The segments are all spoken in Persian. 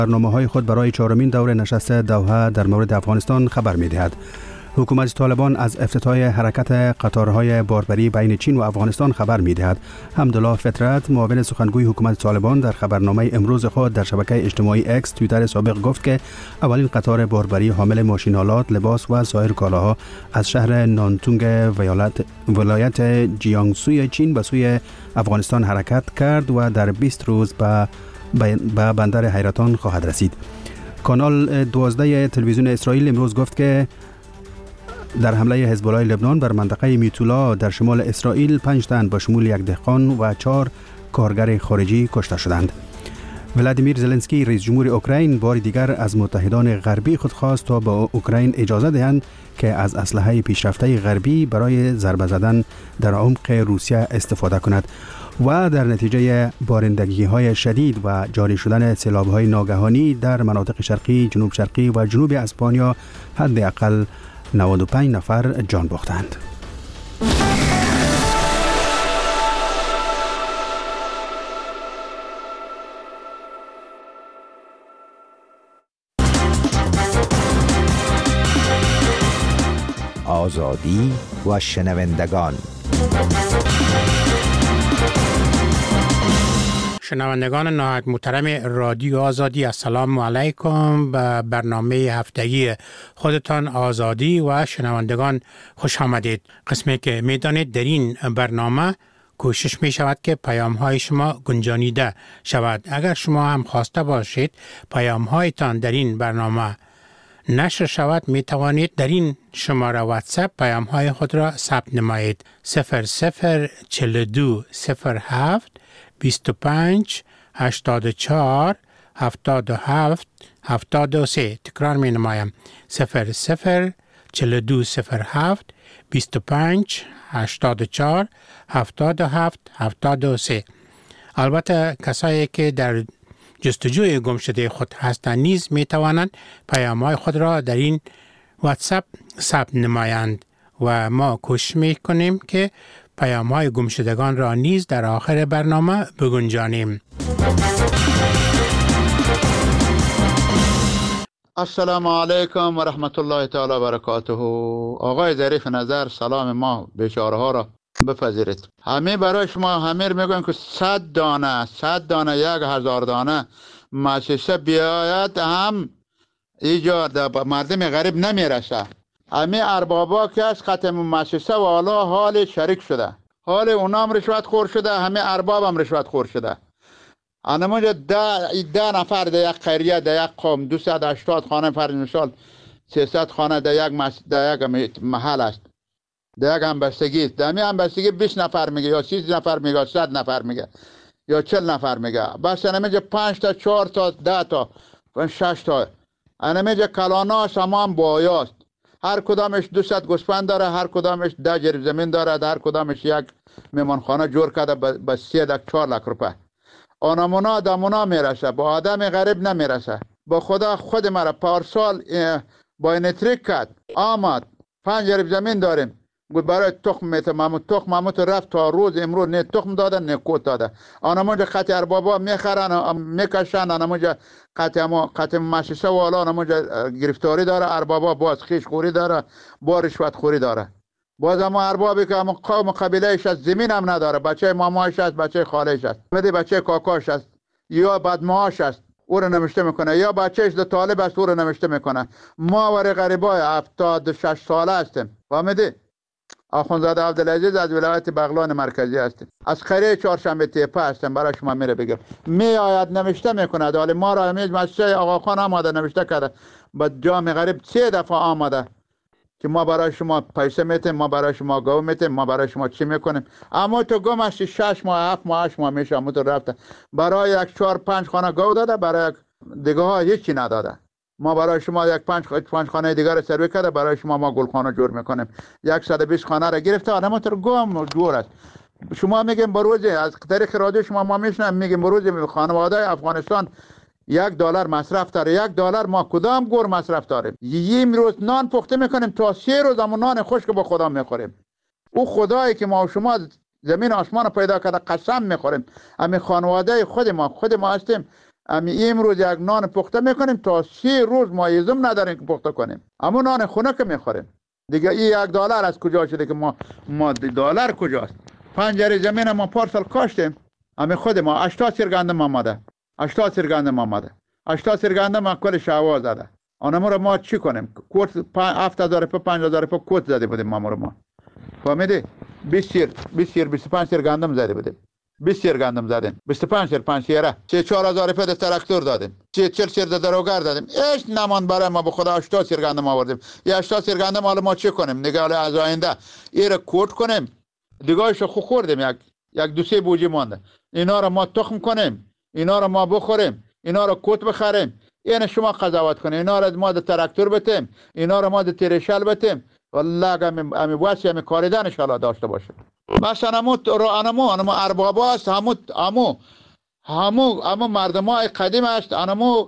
برنامه‌های خود برای چهارمین دوره نشست دوحه در مورد افغانستان خبر می‌دهد. حکومت طالبان از افتتاح حرکت قطارهای باربری بین چین و افغانستان خبر می‌دهد. حمدالله فطرت، معاون سخنگوی حکومت طالبان، در خبرنامه امروز خود در شبکه اجتماعی اکس توییتر سابق گفت که اولین قطار باربری حامل ماشین‌آلات، لباس و سایر کالاها از شهر نانتونگ ولایت جیانگسوی چین به سوی افغانستان حرکت کرد و در 20 روز به بندر حیرتان خواهد رسید. کانال 12 تلویزیون اسرائیل امروز گفت که در حمله حزب الله لبنان بر منطقه میتولا در شمال اسرائیل 5 تن با شمول 1 دهقان و 4 کارگر خارجی کشته شدند. ولادیمیر زلنسکی رئیس جمهور اوکراین بار دیگر از متحدان غربی خود خواست تا به اوکراین اجازه دهند که از اسلحه پیشرفته غربی برای ضربه زدن در عمق روسیه استفاده کند و در نتیجه بارندگی‌های شدید و جاری شدن سیلاب‌های ناگهانی در مناطق شرقی، جنوب شرقی و جنوب اسپانیا حداقل 95 نفر جان باختند. آزادی و شنوندگان. شنوندگان نهایت محترم رادیو آزادی، السلام علیکم. به برنامه هفتگی خودتان آزادی و شنوندگان خوش آمدید. قسمی که میدانید در این برنامه کوشش می شود که پیام های شما گنجانیده شود. اگر شما هم خواسته باشید پیام هایتان در این برنامه نشر شود، می توانید در این شماره واتساپ پیام های خود را ثبت نمایید. 0042 07 25 84 77 73. تکرار می نمایم. 0042 07 25 84 77 73. البته کسایی که در جستجوی گم شده خود هستند نیز می توانند پیام‌های خود را در این واتساپ ثبت نمایند و ما کوشش می کنیم که پیام‌های گم شدگان را نیز در آخر برنامه بگنجانیم. السلام علیکم و رحمت الله تعالی و برکاته. آقای ظریف نظر، سلام ما بیچاره ها را بپذیرید. همه برای شما همه میگن که 100 دانه 1000 دانه مؤسسه بیاید هم ایجاد مردم غریب نمیرسه. همه اربابا که از ختم مؤسسه و حالا حال شریک شده، حال اونا هم رشوت خور شده، همه ارباب هم رشوت خور شده. انمونجا 10 نفر در یک قریه، در یک قوم 280 خانه، فرض مثال 300 خانه در یک محل است، در یک همبستگی، در می همبستگی 20 نفر میگه یا 30 نفر میگه یا 100 نفر میگه یا 40 نفر میگه. بس انمونجا 5 تا 4 تا 10 تا 6 تا انمونجا کلانا سامان بایاست. هر کدامش 200 گوسفند داره، هر کدامش 10 جریب زمین داره، هر کدامش یک میمانخانه جور کرده به 3-4 لک روپه. آنمونا دمونا میرسه، با آدم غریب نمیرسه. با خدا خود مرا پارسال با اینتریک کرد آمد 5 جریب زمین داریم، گفت برای تخم میتم، تخم رفت تا روز امروز نه تخم داده نه کوت داده. آنمونجا قطع اربابا میخرن میکشن، آنمونجا قطع مؤسسه و حالا آنمونجا گرفتاری داره، اربابا باز خیش خوری داره، با رشوت خوری داره. باز اما اربابی که همون قوم و قبیلهش از زمین هم نداره، بچه مامایش است، بچه خالهش است، بچه کاکاش است یا بدماش است او رو نوشته میکنه، یا بچهش ده طالب است او رو نوشته میکنه. ما ور غریبای 76 ساله هستیم. فهمیدی؟ آخوندزاده عبدالعزیز از ولایت بغلان مرکزی هستیم، از قریه چهارشنبه تیپه هستیم. برای شما میره بگم می آید نوشته میکنه. حالا ما را همیشه مسجد آقاخان آماده نوشته کرده، با جام غریب 3 دفعه آماده که ما برای شما پیسه میتیم، ما برای شما گاو میتیم، ما برای شما چی میکنیم. اما تو گم هستی 6 ماه 7 ماه 8 ماه میشه، اما تو رفته برای یک 4-5 خانه گاو داده، برای یک دیگه ها هیچی نداده. ما برای شما یک 5 خانه دیگر رو سروی کرده، برای شما ما گلخانه جور میکنیم. 120 خانه را گرفته، اما تو گم جور است. شما میگیم بروز از طریق رادیو شما ما میشنم میگیم بروز خانواده افغانستان $1 مصرف داره. $1 ما کدام گور مصرف داریم؟ یه روز نان پخته میکنیم تا 3 روز همون نان خشک با خدا میخوریم. او خدایی که ما و شما زمین آسمان پیدا کرده قسم میخوریم. همین خانواده خود ما هستیم. امروز یک نان پخته میکنیم تا 3 روز ما ایزم نداریم که پخته کنیم. اما نان خونه که میخوریم دیگه. این $1 از کجا شده که ما دلار کجاست؟ 5 جری زمین ما پارسال کاشتیم. خود ما 80 سیر گندم آمده. 80 سیر گندم آمده. 80 سیر گندم کل شوا زده. آنها رو ما چی کنیم؟ کوت 7000 تا 5000 تا کوت زده بودیم ما. فهمیدی؟ 20 سیر 25 سیر گندم زده بودیم. 20 سیر گندم زدیم. 25 سیر 5 سیره. 4000 تا تراکتور دادیم. 40 سیر دروگر دادیم. هیچ نمان برای ما به خدا 80 سیر گندم آوردیم. یا 80 سیر گندم حالا ما چی کنیم؟ دیگه حالا از آینده ایره کوت کنیم. دیگه‌اش خوردیم. یک 2-3 بوجی مونده. اینا رو ما تخم کنیم. اینا رو ما بخوریم. اینا رو کوت بخریم. یعنی شما قضاوت کنید. اینا رو ما در تراکتور بتیم. اینا رو ما در تریشل بتیم. والله امی واسه امی کاریدن ان شاء داشته باشه. مثلا انمو ارباباست. همو مردمای قدیم است. انمو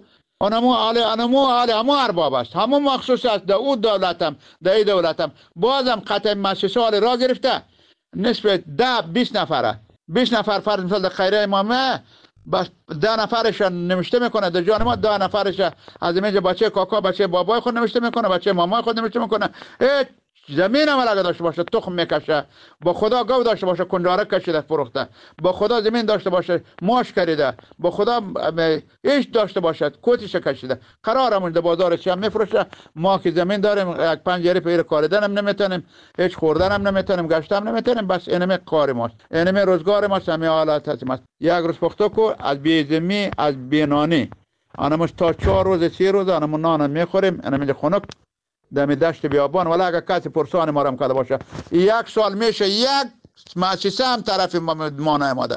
ارباب است. همو مخصوص است. در اون دولتم در این دولتم بازم قطع مؤسسه را گرفته. نسبت 10-20 نفره 20 نفر فرض مثال در خیره امامه بس 10 نفرش نوشته میکنه. در جان ما 10 نفرش از اینجا بچه کاکا بچه بابای خود نوشته میکنه. بچه مامای خود نوشته میکنه. زمین هم اگه داشته باشه تخم میکشه. با خدا گاو داشته باشه کنجاره کشیده فروخته. با خدا زمین داشته باشه ماش کریده. با خدا ایش داشته باشه کوتیش کشیده. قرارمون در بازارش هم میفروشه. ما که زمین داریم یک پنجره پیر کاریدن هم نمیتونیم. هیچ خوردن هم نمیتونیم. گشت هم نمیتونیم. بس اینم کار ماست. اینم روزگار ماست. همه حالات هست. یک روز پخته کو از بیزمی از بینانی. آنموش تا 4 روز 3 روز آنمون نان میخوریم. اینم خنک دمی دشت بیابان. ولی اگه کسی پرسان ما رم کرده باشه 1 سال میشه یک مؤسسه هم طرف ما نیامده.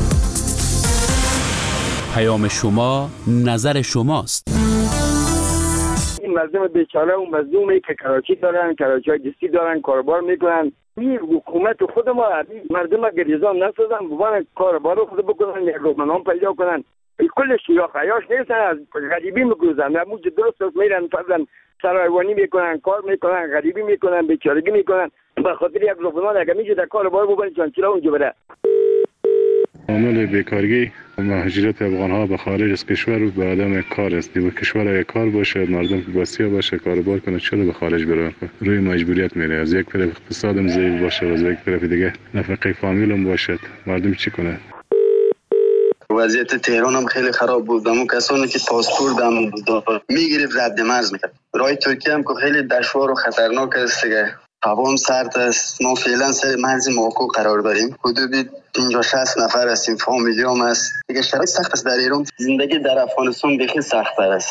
پیام شما نظر شماست. این مردم بیچاره و مظلومی که کراچی دارن، کراچی دستی دارن، کاربار میکنن. این حکومت خود ما مردم گریزان نسازن بوان کاربار خود بکنن، روزنامه پیدا کنن. کلش یا خیاش نیستن از غریبی میگوزن. نموز درست میرن فضلا سرایوانی میکنن، کار میکنن، غریبی میکنن، بیچارگی میکنن. به خاطر یک روزنامه اگه میشه در کاربار بکنن چون چرا اونجا بره. عامل بیکارگی و مهاجرت افغان‌ها به خارج از کشور و به عدم کار است. و کشور اگه کار باشه مردم باسیا باشه کاربار کنه چرا به خارج بره؟ روی مجبوریت میره. از یک طرف اقتصادم ضعیف باشه و از یک طرف دیگه نفقه فامیلم باشه مردم چی کنه؟ وضعیت تهران هم خیلی خراب بود. اما کسانی که پاسپورت هم میگرفت رد مرز میکرد. راه ترکیه هم که خیلی دشوار و خطرناک است دیگه. هوا هم سرد است. ما فعلا سر مرز ماکو قرار داریم. حدود 50-60 نفر هستیم. فامیلی هم هست. دیگه شرایط سخت است در ایران. زندگی در افغانستان بخیر سخت‌تر است.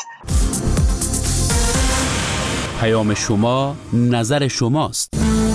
پیام شما نظر شماست.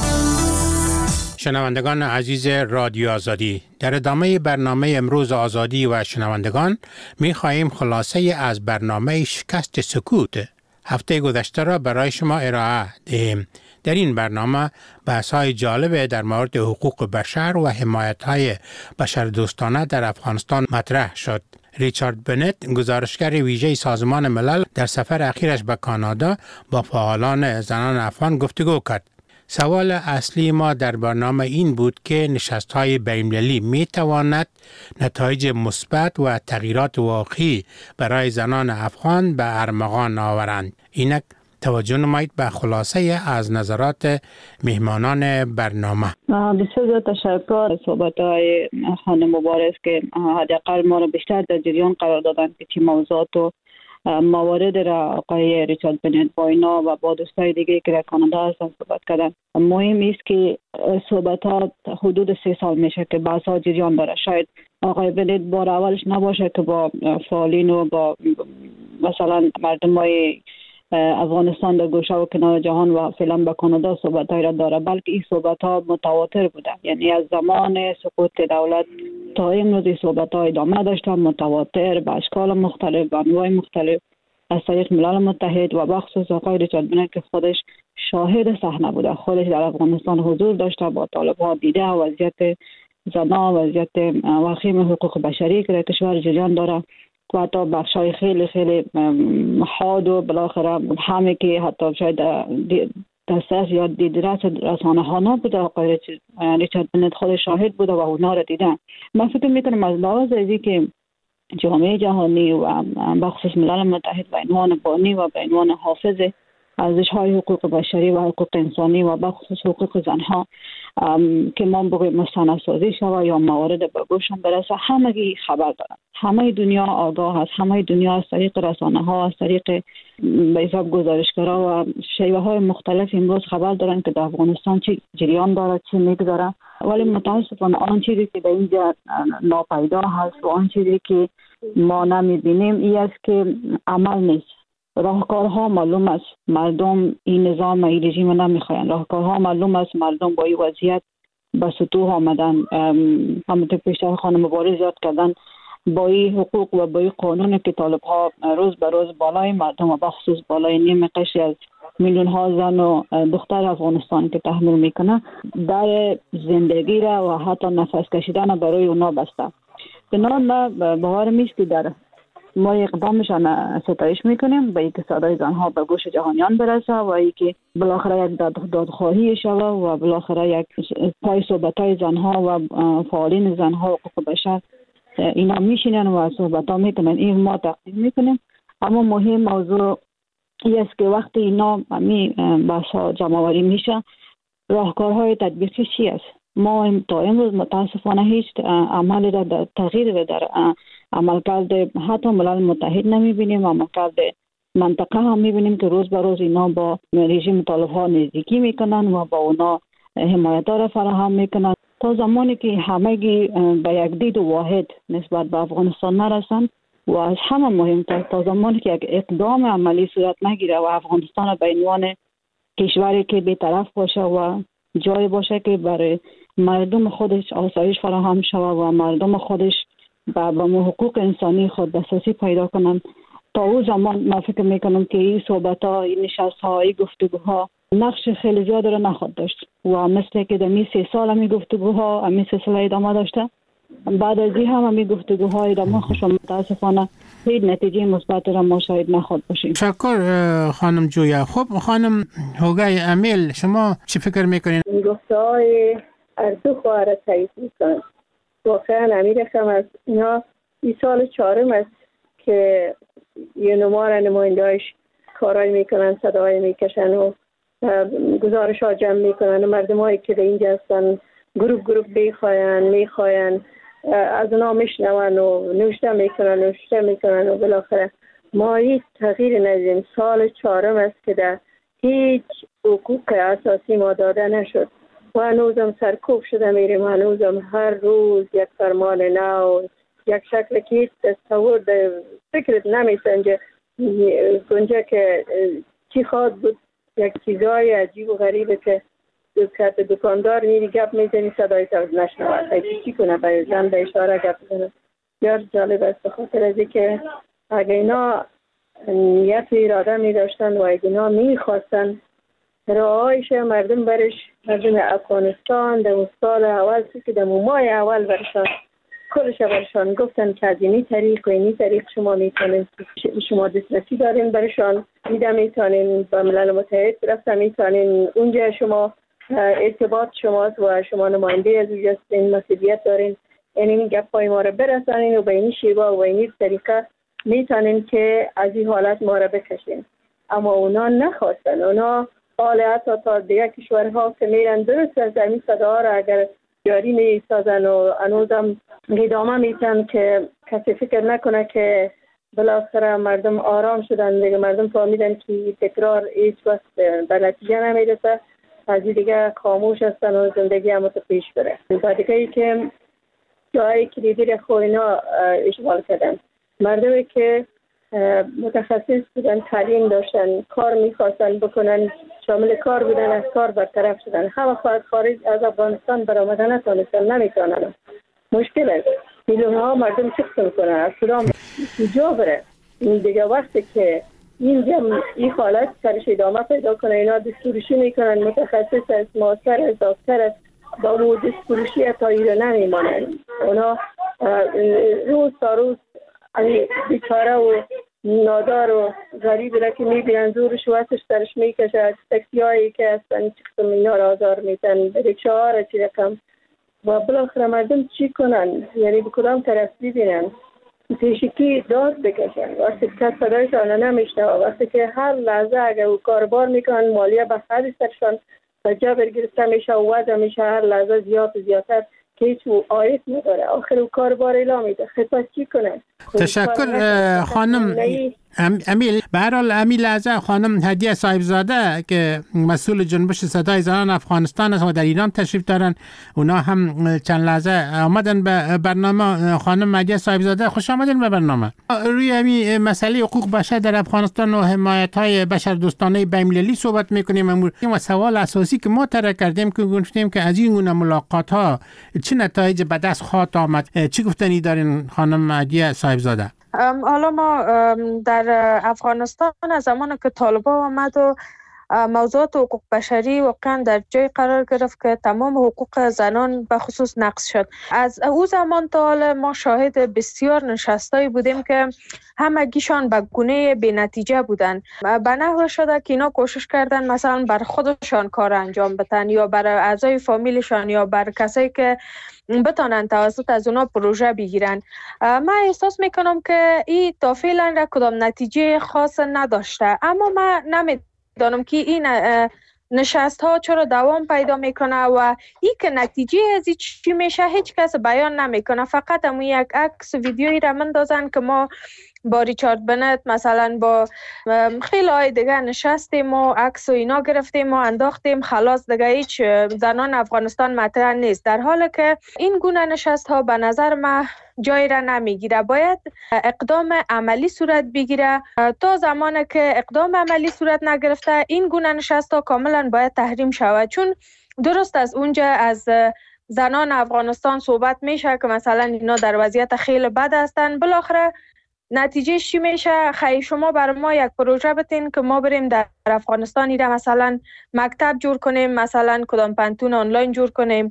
شنوندگان عزیز رادیو آزادی، در ادامه برنامه امروز آزادی و شنوندگان می خواهیم خلاصه از برنامه شکست سکوت هفته گذشته را برای شما ارائه دهیم. در این برنامه بحث‌های جالب در مورد حقوق بشر و حمایت‌های بشردوستانه در افغانستان مطرح شد. ریچارد بنت، گزارشگر ویژه سازمان ملل، در سفر اخیرش به کانادا با فعالان زنان افغان گفتگو کرد. سوال اصلی ما در برنامه این بود که نشست‌های بین‌المللی می‌تواند نتایج مثبت و تغییرات واقعی برای زنان افغان به ارمغان آورند. اینک توجه نمایید به خلاصه از نظرات مهمانان برنامه. بسیار زیاد تشکر. صحبت‌های خانم مبارز که حداقل ما را بیشتر در جریان قرار دادن که چه موضوعات و موارد را آقای ریچارد بنت با اینا و با دوستای دیگه که در کانادا هستن صحبت کردن. مهم است که صحبتات حدود 3 سال میشه که بحث‌ها جریان داره. شاید آقای بنت بار اولش نباشه که با فعالین و با مثلا مردمای افغانستان در گوشه و کنار جهان و فعلا به کانادا صحبت‌های را داره، بلکه این صحبت‌ها متواتر بوده. یعنی از زمان سقوط دولت تا امروز این صحبت‌ها ادامه داشتن، متواتر به اشکال مختلف، به انواع مختلف از طریق ملل متحد و بخصوص آقای ریچارد بنت که خودش شاهد صحنه بوده، خودش در افغانستان حضور داشته، با طالب‌ها دیده وضعیت زنان، وضعیت وخیم حقوق بشری که در کشور جریان داره و حتی بخشای خیلی خیلی حاد و بالاخره همه که حتی شاید دسترس یا دیدرس رسانه ها نبوده. آقای ریچارد بنت خود شاهد بوده و اونا را دیدن. من فکر میکنم از لحاظ ازی که جامعه جهانی و بخصوص ملل متحد به عنوان بانی و به عنوان حافظ ارزش‌های حقوق بشری و حقوق انسانی و بخصوص حقوق زنها که ما بگوییم مستندسازی شود یا موارد به گوششان برسه، همگی خبر دارن. همه دنیا آگاه است، همه دنیا از طریق رسانه‌ها، از طریق به حساب گزارشگرها و شیوه‌های مختلف امروز خبر دارن که در افغانستان چه جریان داره، چه میگذره. ولی متاسفانه آن چیزی که در اینجا ناپیدا هست و آن چیزی که ما نمی‌بینیم این است که عمل نیست. راهکارها معلوم است، مردم این نظام این رژیم نمیخواین. راهکارها معلوم است، مردم با این وضعیت به سطوح آمدن. همونطور پیشتر خانم مبارز یاد کردن، با این حقوق و با این قانون که طالب ها روز به روز بالای مردم و بخصوص بالای نیم قشری از میلیون ها زن و دختر افغانستان که تحمل میکنه، در زندگی را و حتی نفس کشیدن برای اونا بسته. بنابراین ما باورم است که در ما اقدامشان ستایش میکنیم به اینکه صدای زنها به گوش جهانیان برسه و اینکه بالاخره یک دادخواهی شود و بالاخره یک پای صحبتای زنها و فعالین زنها و حقوق بشر اینا میشینن و صحبت‌ها میکنن. این ما تقدیم میکنیم. اما مهم موضوع این است که وقتی اینا بحث‌ها جمع‌آوری میشه، راهکارهای تطبیقی چی است؟ ما تا امروز متاسفانه هیچ عملی در تغییر در عملکرد حتی ملل متحد نمیبینیم. عملکرد منطقه هم میبینیم که روز به روز اینا با رژیم طالب ها نزدیکی میکنن و با اونا حمایت را فراهم میکنن. تا زمانی که همگی به یک دید واحد نسبت به افغانستان نرسن و از همه مهمتر تا زمانی که یک اقدام عملی صورت نگیره و افغانستان به عنوان کشوری که بی‌طرف باشه و جای باشه که برای مردم خودش آسایش فراهم شود و مردم خودش به حقوق انسانی خود دسترسی پیدا کنن، تا او زمان من فکر میکنم که این صحبت‌ها، این نشست‌ها، این گفتگوها نقش خیلی زیاد را نخواهد داشت و مثل که در این 3 سال همی گفتگوها همین سلسله ادامه داشته، بعد از این هم همین گفتگوها ادامه خوش متاسفانه هیچ نتیجه مثبت را ما شاید نخواهد باشیم. تشکر خانم جویا. خب خانم هوگای امیل، شما چی فکر میکنین؟ گفته‌های از دو خواهر تایید میکنم. واقعا امیر هم از اینا این سال 4 است که یه نماینده‌اش کارایی میکنن، صدای میکشن و گزارش ها جمع میکنن و مردم هایی که در اینجا هستن گروپ میخواین از اونا میشنون و نوشته میکنن و بالاخره ما هیچ تغییر ندیدیم. سال 4 است که در هیچ حقوق اساسی ما داده نشد و هنوزم سرکوب شده میریم. هنوزم هر روز یک فرمان نو، یک شکل که هیچ تصور در فکرت نمیسنجه گنجه که چی خواهد بود. یک چیزای عجیب و غریبه که دکاندار میری گپ میزنی صدای تو نشنوه، چی کنه به زن به اشاره گپ بزنه. بسیار جالب است، بخاطر از اینکه اگه اینا نیت و اراده میداشتن و اگه اینا میخواستن راهایش مردم افغانستان در سال اول که در ماه اول برشان کلش برشان گفتن که از اینی طریق و اینی طریق شما میتونین، شما دسترسی دارین برشان میده، میتونین با ملل متحد رفتن، میتونین اونجا شما ارتباط شماست و شما نماینده از اونجا این مسئولیت دارین، این گپای ما رو برسانین و به این شیوه و این طریقه میتونین که از این حالت ما رو بکشین. اما اونا نخواستن. اونا حالا تا دیگه کشورها که میرن درست از این صداها را اگر جاری میسازن و هنوزم ادامه میتن که کسی فکر نکنه که بالاخره مردم آرام شدن دیگه، مردم فهمیدن که تکرار هیچ وقت به نتیجه نمیرسه، از دیگه خاموش هستن و زندگی هم پیش بره. و دیگه ای که جایی کلیدی خود اینا اشغال کردن، مردمی که متخصص بودن، تعلیم داشتن، کار میخواستن بکنن، شامل کار بودن، از کار برطرف شدن. همه خارج از افغانستان برآمدن نتونستن، نمیتونن. مشکل است. میلیون ها مردم چیکار میکنن؟ از کدام کجا بره؟ این دیگه وقتی که این حالت سرش ادامه پیدا کنه، اینا دستورشی میکنن، متخصص است، ماستر است، دکتر است، با اون دستورشی تا ایره نمیمانن. اونا روز تا روز بیچاره و نادار و غریبی را که میبینن زورش و وقتش سرش میکشه، تاکسی هایی که هستن چقدر اینا را آزار میتن، ریکشه ها را چی رقم و بالاخره مردم چی کنن؟ یعنی به کدام طرف ببینن؟ پیشکی داد بکشن. وقتی که صدایشان نمیشنوه، وقتی که هر لحظه اگر او کاربار میکنن مالیه به خرج سرشان و جبر گرفته میشه و وضع میشه هر لحظه زیادتر که هیچ عاید نداره. آخر او کاربار اعلام میده، خب چی کنه؟ تشکر خانم امیل. به هر حال امیل لحظه خانم هدیه صاحبزاده که مسئول جنبش صدای زنان افغانستان است و در ایران تشریف دارن، اونا هم چند لحظه آمدن به برنامه. خانم هدیه صاحبزاده خوش آمدین به برنامه. روی همین مسئله حقوق بشر در افغانستان و حمایت های بشر دوستانه بین‌المللی صحبت میکنیم و سوال اساسی که ما طرح کردیم که گفتیم که از این گونه ملاقات ها چه نتایج به دست خواهد آمد، چی گفتنی دارین خانم هدیه صاحبزاده؟ حالا ما در افغانستان از زمان که طالبان آمد و موضوعات حقوق بشری واقعا در جای قرار گرفت که تمام حقوق زنان به خصوص نقض شد. از او زمان تا حال ما شاهد بسیار نشستایی بودیم که همگیشان به گونه بی نتیجه بودن. به نحو شده که اینا کوشش کردن مثلا بر خودشان کار انجام بدن یا بر اعضای فامیلشان یا بر کسایی که بتانن توسط از اونا پروژه بگیرن. من احساس میکنم که این تا فعلا را کدام نتیجه خاص نداشته، اما من نمیدانم که این نشست ها چرا دوام پیدا میکنه و این که نتیجه از این چی میشه هیچ کس بیان نمیکنه. فقط همون یک عکس ویدیویی را مندازن که ما با ریچارد بنت مثلا با خیلی های دیگه نشستیم و عکس و اینا گرفتیم و انداختیم، خلاص دیگه هیچ زنان افغانستان مطرح نیست. در حالی که این گونه نشست ها به نظر من جای را نمیگیره، باید اقدام عملی صورت بگیره. تا زمانی که اقدام عملی صورت نگرفته این گونه نشست ها کاملا باید تحریم شود، چون درست از اونجا از زنان افغانستان صحبت میشه که مثلا اینا در وضعیت خیلی بد هستن، بالاخره نتیجه چی میشه؟ خیلی شما بر ما یک پروژه بتین که ما بریم در افغانستان ایره مثلا مکتب جور کنیم، مثلا کدام پنتون آنلاین جور کنیم،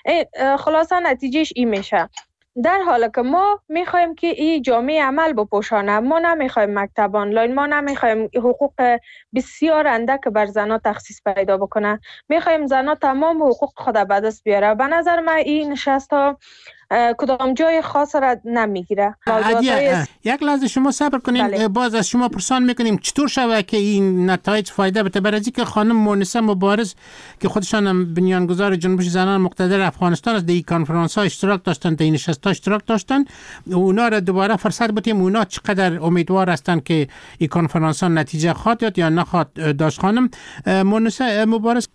خلاصا نتیجهش این میشه. در حالی که ما میخوایم که این جامعه عمل بپوشانه، ما نمیخوایم مکتب آنلاین، ما نمیخوایم حقوق بسیار اندک بر زنها تخصیص پیدا بکنه، میخوایم زنها تمام حقوق خود به دست بیاره. به نظر من این نشست ها کدام جای خاص را نمیگیره. یک لحظه شما صبر کنین. بله. باز از شما پرسان میکنیم چطور شود که این نتایج فایده بده؟ برای اینکه خانم مونسه مبارز که خودشان هم بنیانگذار جنبش زنان مقتدر افغانستان است، در این کنفرانس ها اشتراک داشتن، در این نشست ها اشتراک داشتن، اونا را دوباره فرصت بدیم اونا چقدر امیدوار هستن که این کنفرانس ها نتیجه خواهد داد یا نخواهد داشت. خانم مونسه مبارز،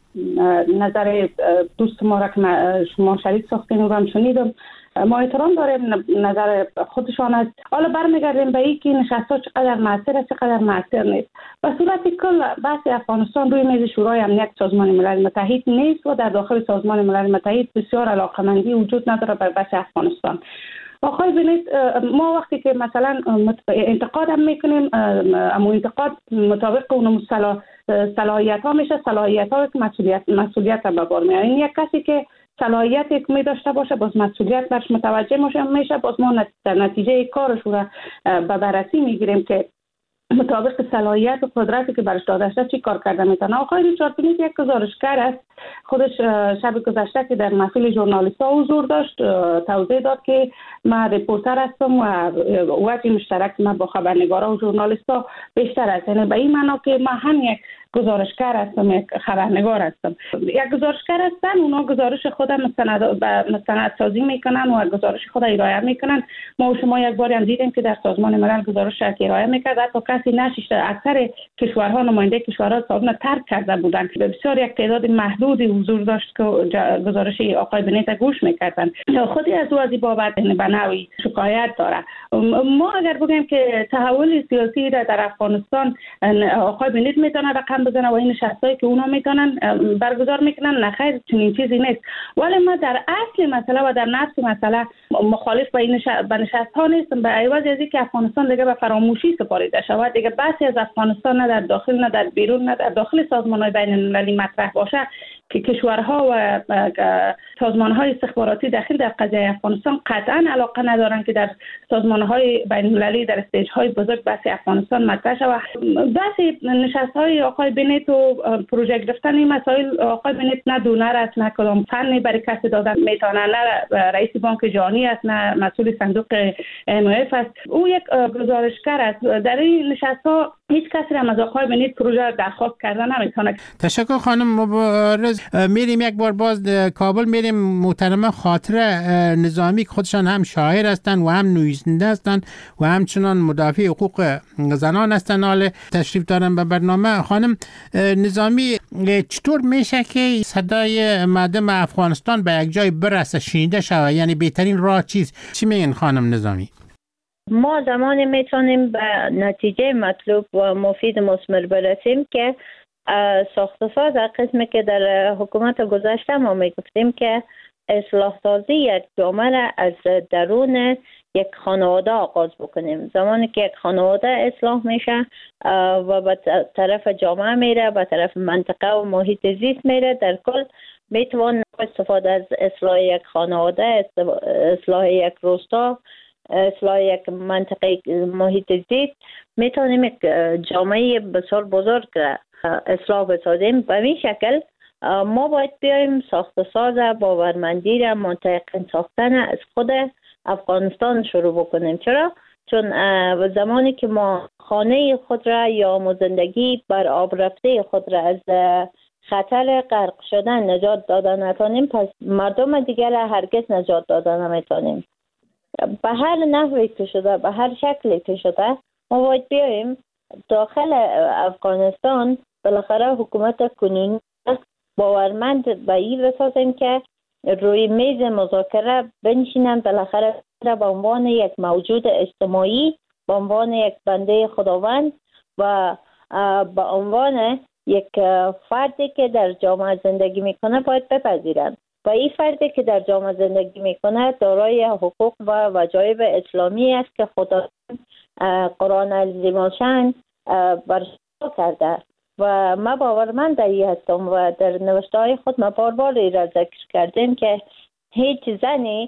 نظر دوست ما را که شما شریک ساختین و هم شنیدم، ما احترام داریم نظر خودشان است. حالا برمیگردیم به این که نشست‌ها چقدر مؤثر است چقدر مؤثر نیست. به صورت کل بحث افغانستان روی میز شورای امنیت سازمان ملل متحد نیست و در داخل سازمان ملل متحد بسیار علاقه‌مندی وجود نداره بر بحث افغانستان. آقای بنید، ما وقتی که مثلا انتقاد هم میکنیم، اما انتقاد مطابق اون صلاحیت ها میشه، صلاحیت ها که مسئولیت را به بار میاره. این یک کسی که صلاحیت می داشته باشه باز مسئولیت برش متوجه میشه، باز ما در نتیجه کارش را به بررسی میگیریم که مطابق صلاحیت و قدرتی که برش داده شده چی کار کرده میتونه. آقای ریچارد بنت یک گزارشگر است. خودش شب گذشته که در محفل ژورنالیست‌ها حضور داشت توضیح داد که من رپورتر هستم و وجه مشترک من با خبرنگارا و ژورنالیست‌ها بیشتر است. یعنی به این معنا که من هم یک گزارشگر هستم، یک خبرنگار هستم. یک گزارشگر هستن، اونا گزارش خود مستند سازی میکنن و گزارش خود ارائه میکنن. ما و شما یک بار هم دیدیم که در سازمان ملل گزارش ارائه میکرد، حتی کسی نشیشته. اکثر کشورها نماینده کشورها سازمان ترک کرده بودند. بسیار یک تعداد محدودی حضور داشت که گزارش آقای بنت گوش میکردن. خودی از او از این بابت به نوعی شکایت داره. ما اگر بگیم که تحول سیاسی در افغانستان آقای بنت میتونه رقم بزنه و این نشستایی که اونا میتونن برگزار میکنن، نخیر چنین چیزی نیست. ولی ما در اصل مسئله و در نفس مسئله مخالف به این نشست ها نیستم، به عوض از اینکه افغانستان دیگه به فراموشی سپاریده شود، دیگه بحثی از افغانستان نه در داخل نه در بیرون نه در داخل سازمان‌های بین‌المللی مطرح باشه، که کشورها و سازمان‌های استخباراتی داخل در قضیه افغانستان قطعا علاقه ندارند که در سازمان‌های بین‌المللی در استیج‌های بزرگ بحث افغانستان مطرح شود. بحث نشست‌های آقای بنت و پروژه گرفتن این مسائل، آقای بنت نه دونر است، نه کدام فنی برای کسی دادن میتونه، نه رئیس بانک جهانی است، نه مسئول صندوق IMF است. او یک گزارشگر است. در این نشست‌ها هیچ کسی هم از آقای بنت پروژه درخواست کردن نمیتونه. تشکر خانم مبارز. میریم یک بار باز کابل، میریم محترمه خاطره نظامی که خودشان هم شاعر هستند و هم نویسنده هستند و همچنان مدافع حقوق زنان هستند. حال تشریف دارن به برنامه. خانم نظامی، چطور میشه که صدای مردم افغانستان به یک جای برسه، شنیده شود؟ یعنی بهترین راه چیست؟ چی میگن خانم نظامی؟ ما زمانی میتونیم به نتیجه مطلوب و مفید مثمر برسیم که ساخت ساز قسمی که در حکومت گذشته ما میگفتیم که اصلاح سازی یک جامعه را از درون یک خانواده آغاز بکنیم. زمانی که یک خانواده اصلاح میشه و به طرف جامعه میره، به طرف منطقه و محیط زیست میره، در کل میتوان استفاده از اصلاح یک خانواده، اصلاح یک روستا، اصلاح یک منطقه محیط زیست، میتونیم یک جامعه بسیار بزرگ را اصلاح بسازیم. به این شکل ما باید بیایم ساخت ساز باورمندی را منطقه ساختن از خود افغانستان شروع بکنیم. چرا؟ چون زمانی که ما خانه خود را یا زندگی بر آب رفته خود را از خطر غرق شدن نجات دادن نتونیم، پس مردم دیگر را هرگز نجات دادن نمیتونیم. به هر نحوی که شده، به هر شکلی که شده، ما باید بیاییم داخل افغانستان بالاخره حکومت کنونی باورمند به این بسازیم که روی میز مذاکره بنشینن، بالاخره به عنوان یک موجود اجتماعی، به عنوان یک بنده خداوند و به عنوان یک فردی که در جامعه زندگی میکنه باید بپذیرند. و این فردی که در جامعه زندگی میکنه دارای حقوق و وجایب اسلامی است که خدا قرآن عظیم الشان برشا کرده و ما باورمند این هستم و در نوشته‌های خود ما بار این را ذکر کردیم که هیچ زنی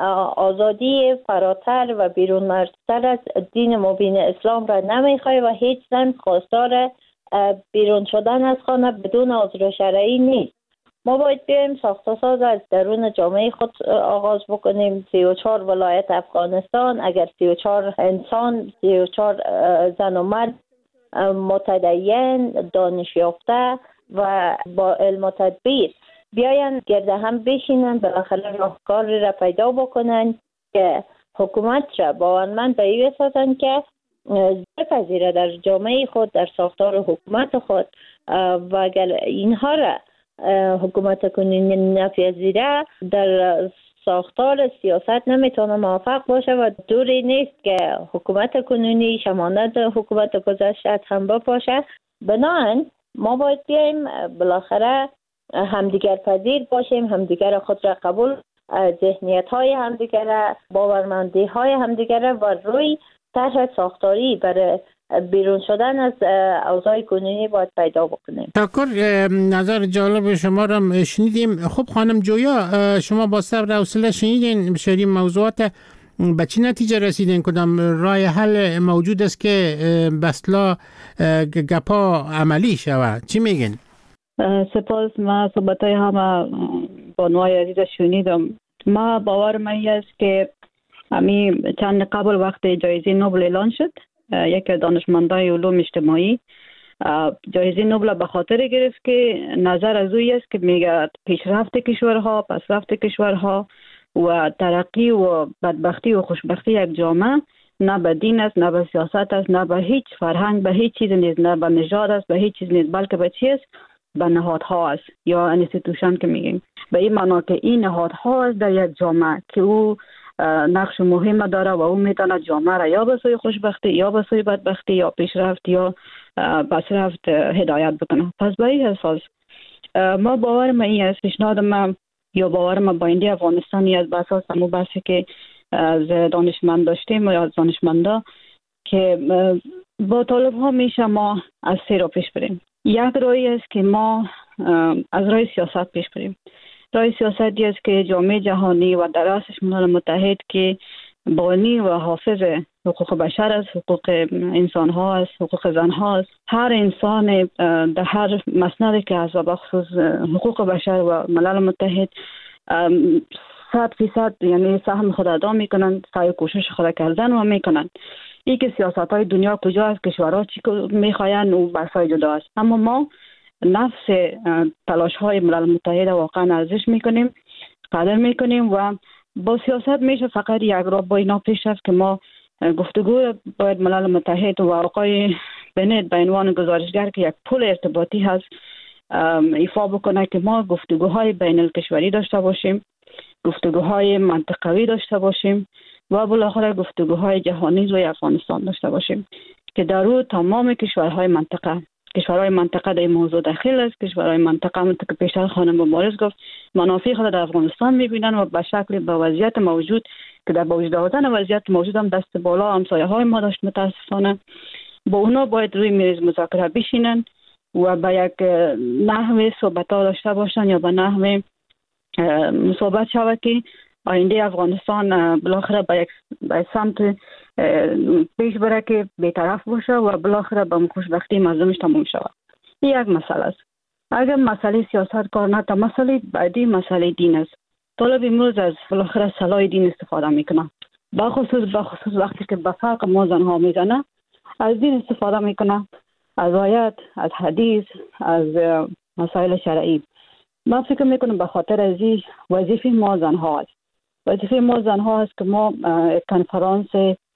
آزادی فراتر و بیرون مرزتر از دین مبین اسلام را نمیخواد و هیچ زن خواستار بیرون شدن از خانه بدون عذر شرعی نیست. ما باید بیایم ساخت ساز از درون جامعه خود آغاز بکنیم. 34 ولایت افغانستان، اگر 34 انسان، 34 زن و مرد متدین، دانش یافته و با علم و تدبیر بیاین گرد هم بشینن، بالاخره راهکاری را پیدا بکنن که حکومت را باورمند به این بسازن که بپذیره در جامعه خود، در ساختار حکومت خود و اگر اینها را حکومت کنونی نپذیره در ساختار سیاست نمیتونه موفق باشه و دوری نیست که حکومت کنونی شمانت حکومت گذشته هم باشه. بنابراین ما باید بیاییم بالاخره همدیگر پذیر باشیم، همدیگر خود را قبول، ذهنیت های همدیگر، باورمندی های همدیگر و روی طرح ساختاری برای بیرون شدن از اوضاع کنونی باید پیدا بکنیم. تشکر. نظر جالب شما را شنیدیم. خب خانم جویا، شما با صبر و حوصله شنیدین بسیاری موضوعات، به چه نتیجه رسیدین؟ کدام راه حل موجود است که بسلا گپا عملی شود؟ چی میگین؟ سپاس. ما صحبتای همه بانوای عزیز شنیدم. ما باورم است که همین چند قبل وقت جایزه نوبل اعلان شد، یک دانشمندای علوم اجتماعی جایزه نوبل به خاطر گرفت که نظر از اوی است که میگه پیشرفت کشورها، پسرفت کشورها و ترقی و بدبختی و خوشبختی یک جامعه نه به دین است، نه به سیاست است، نه به هیچ فرهنگ، به هیچ چیز نیست، نه به نژاد است، به هیچ چیز نیست، بلکه به چی است؟ به نهادها است یا انستیتوشن که میگیم. به این معنا که این نهادها است در یک جامعه که او نقش مهم داره و او میتونه جامعه را یا به سوی خوشبختی یا به سوی بدبختی یا پیشرفت یا پسرفت هدایت بکنه. پس به این اساس ما باورم این است، پیشنهاد من یا باورم باینده افغانستانی است، به اساس همون بحثی که از دانشمند داشتیم یا از دانشمندا که با طالب ها میشه ما از سه را پیش بریم. یک راهی است که ما از راه سیاست پیش بریم. راه سیاستی است که جامعه جهانی و در رأسش ملل متحد که بانی و حافظ حقوق بشر است، حقوق انسان ها است، حقوق زن ها است. هر انسان در هر مسندی که از و بخصوص حقوق بشر و ملل متحد 100% یعنی سهم خود ادا میکنن، سعی کوشش خود کردن و میکنن. این که سیاست های دنیا کجا است، کشورها چی میخواین و بحثای جدا است. اما ما نفس تلاش های ملل متحد واقعا ارزش میکنیم، قدر میکنیم و با سیاست میشه فقط یک راه با اینا پیش رفت که ما گفتگو باید ملل متحد و آقای بنت به عنوان گزارشگر که یک پل ارتباطی هست ایفا بکنه که ما گفتگوهای بین الکشوری داشته باشیم، گفتگوهای منطقوی داشته باشیم و بالاخره گفتگوهای جهانی روی افغانستان داشته باشیم که در او تمام کشورهای منطقه در این موضوع داخل است. کشورهای منطقه همونطور که پیشتر خانم مبارز گفت منافع خود در افغانستان میبینن و به شکل به وضعیت موجود که در با وجود آوردن وضعیت موجود هم دست بالا همسایه های ما داشت متاسفانه. با اونا باید روی میز مذاکره بشینن و به یک نحوه صحبت ها داشته باشن یا به نحوه صحبت شود که آینده افغانستان بالاخره به سمت پیش بره که بی‌طرف باشه و بالاخره به خوشبختی مردمش تمام شود. این یک مسئله است. اگر مسئله سیاست کار نکنه، مسئله بعدی مسئله دین است. طالب امروز از بالاخره سلاح دین استفاده میکنه. بخصوص وقتی که به فرق ما زنها میزنه از دین استفاده میکنه، از آیات، از حدیث، از مسائل شرعی. من فکر میکنم به خاطر از این وظیفه ما زنها است. وظیفه ما زنها است که ما کنفرانس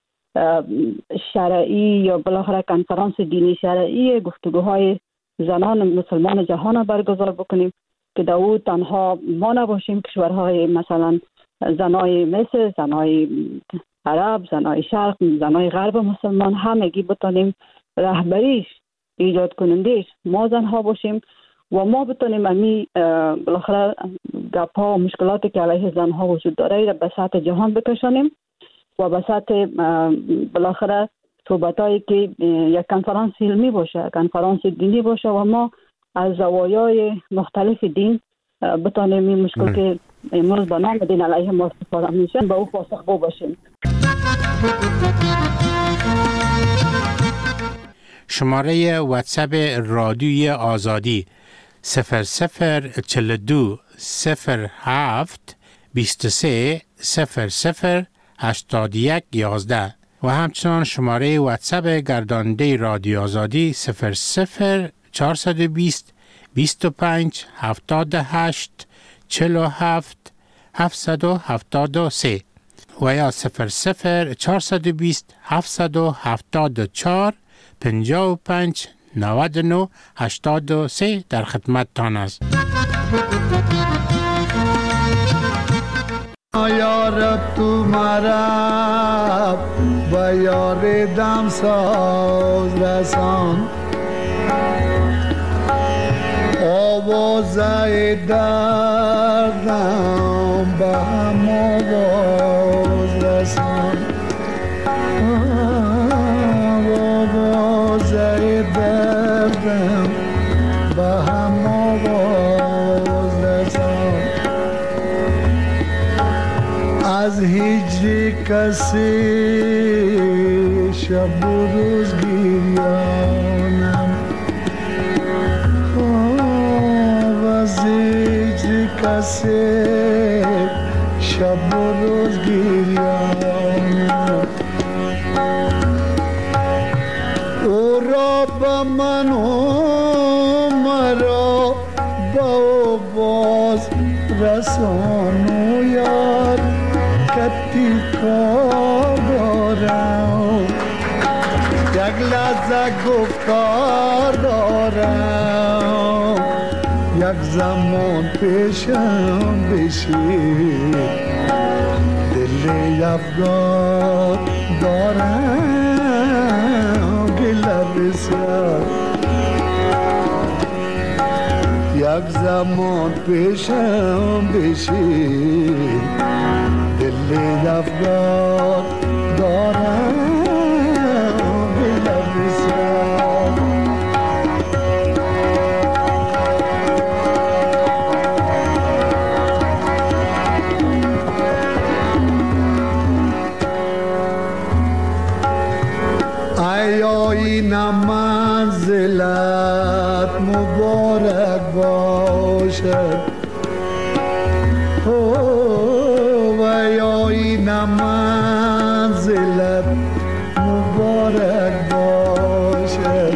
شرعی یا بالاخره کنفرانس دینی شرعی گفتگوهای زنان مسلمان جهان برگزار بکنیم که در او تنها ما نباشیم، کشورهای مثلا زنای مصر، زنای عرب، زنای شرق، زنای غرب مسلمان همگی بتونیم رهبریش ایجاد کنندش ما زنها باشیم و ما بتونیم امی بالاخره گپ‌ها و مشکلاتی که علیه زنها وجود داره را به سطح جهان بکشانیم و به سطح بالاخره صحبتایی که یک کنفرانس علمی باشه، کنفرانس دینی باشه و ما از زوایای مختلف دین بتونیم این مشکل که امروز به نام دین علیه ما استفاده میشه به او پاسخگو باشیم. شماره واتساپ رادیوی آزادی 0042 07 23 00 81 11 و همچنان شماره واتساپ گرداننده رادیو آزادی 00 420 25 78 47 773 و یا 00 420 774 55 99 83 در خدمت تان است. یا رب تو مرا با یار دم ساز رسان، آوازه دردم به هم آواز رسان، آوازه دردم به هم آواز رسان. از هجر کسی شب و روز گریانم، از هجر کسی شب و روز گریانم. او را به من و مرا با باز رسانو یار کتی کار دارم، یک لحظه گفتار دارم، یک زمان پیشم بشی دل افغان دارم گله بسیار، یک زمان پیشم بشی دل افغان دارم گله بسیار. منزلت مبارک باشد و یا این